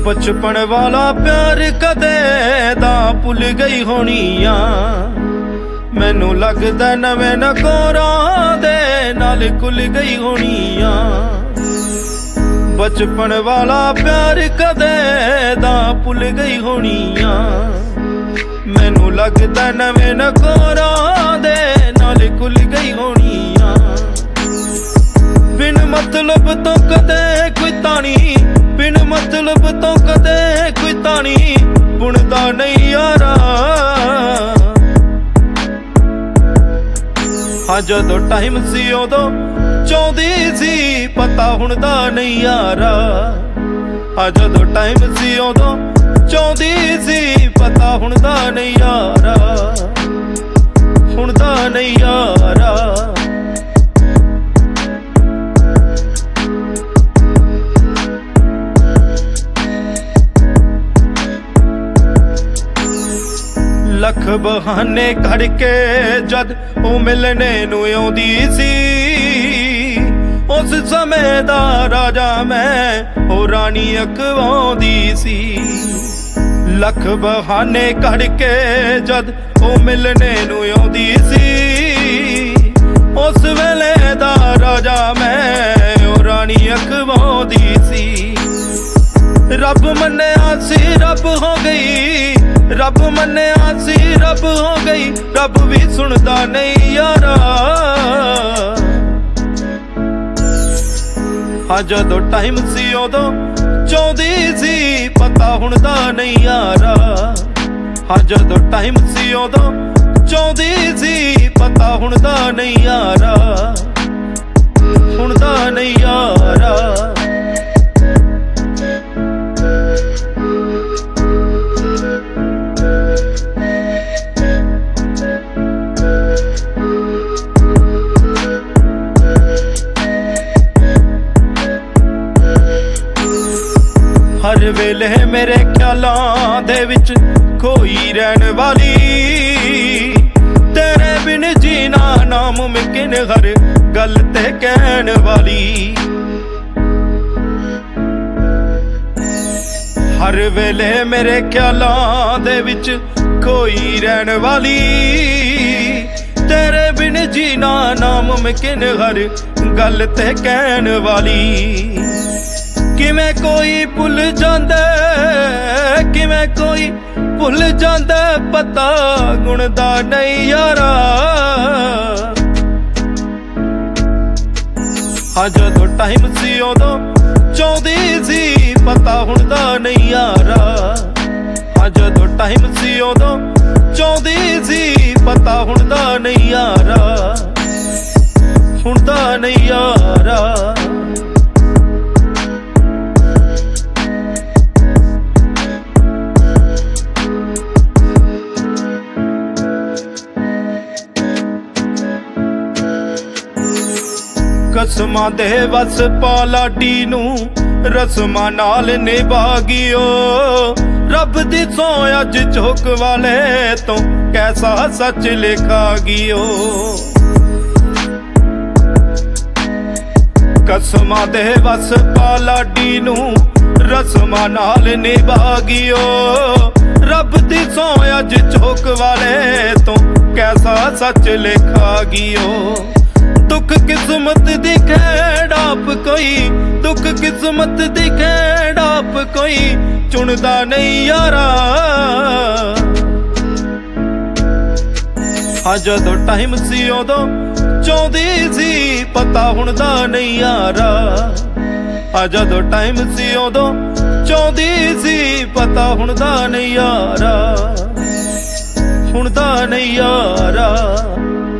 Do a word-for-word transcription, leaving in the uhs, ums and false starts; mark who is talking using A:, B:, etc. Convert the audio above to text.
A: बचपन वाला प्यार कदे दा भुल गई होनी आ। मैनू लगदा नवें नकोरां दे नाल खुल गई होनी आ। बचपन वाला प्यार कदे दा भुल गई होनी आ। मैनू लगदा नवें नकोरां दे नाल खुल गई होनी आ। बिन मतलब तो कदे कोई तानी, बिन मतलब तो कदे कोई तानी बुनदा नहीं यारा। हाँ जदों टाइम सी उदों चाहुंदी सी पता हुण दा नहीं यारा। हाँ जदों टाइम सी उदों चाहुंदी सी पता हुण दा नहीं यारा, हुण दा नहीं यारा। लख बहाने करके जद ओ मिलने नूं आउंदी सी, उस समय दा राजा मैं ओ रानी अखवाउंदी सी। लख बहाने करके जद ओ मिलने नूं आउंदी सी, उस वेले दा राजा मैं ओ रानी अखवाउंदी सी। रब मन्निया सी रब हो गई, रब मन्निया सी रब हो गई, रब भी सुनदा नहीं यारा। हाँ जदों टाइम सी उदों चाहुंदी सी पता हुण दा नहीं यारा। हाँ जदों टाइम सी उदों चाहुंदी सी पता हुण दा नहीं यारा, हुण दा नहीं यारा। हर वेले मेरे ख्यालां दे विच खोई रहन वाली, तेरे बिन जीना नामुमकिन हर गल ते कहन वाली। हर वेले मेरे ख्यालां दे विच खोई रहन वाली, तेरे बिन जीना नामुमकिन हर गल ते कहन वाली। किवें कोई भुल जांदा, किवें कोई भुल जांदा पता गुण दा नहीं यारा। हाँ जदों टाइम सी उदों चाहुंदी सी पता हुण दा नहीं यारा। हाँ जदों टाइम सी उदों चाहुंदी सी पता हुण दा नहीं यारा, हुण दा नहीं यारा। कसमां दे वस पा लाडी नूं रस्मां नाल निभा गियो, रब दी सौं अज झोक वाले तो कैसा सच लिखा गियो। कसमां दे वस पा लाडी नूं रस्मां नाल निभा गियो, रब दी सौं अज झोक वाले तो कैसा सच लिखा गियो। दुख किस्मत दी खेड़ आप कोई, दुख किस्मत दी खेड़ आप कोई चुनदा नहीं यारा। हाँ जदों टाइम सी उदों चाहुंदी सी पता हुण दा नहीं यारा। हाँ जदों टाइम सी उदों चाहुंदी सी पता हुण दा नहीं यारा, हुण दा नहीं यारा।